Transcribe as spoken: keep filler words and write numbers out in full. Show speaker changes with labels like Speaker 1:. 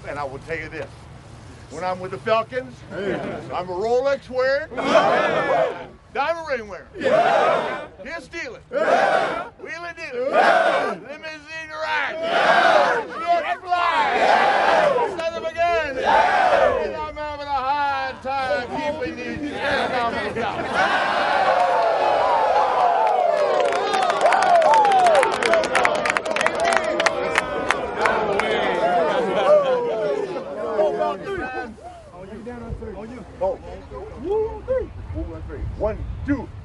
Speaker 1: and I will tell you this. When I'm with the Falcons, I'm a Rolex wearing, diamond ring wearing, kiss stealing, wheeling dealing, limousine ride, jet fly, son of a gun, and I'm having a hard time keeping these economics down. Oh, one, three. One, two.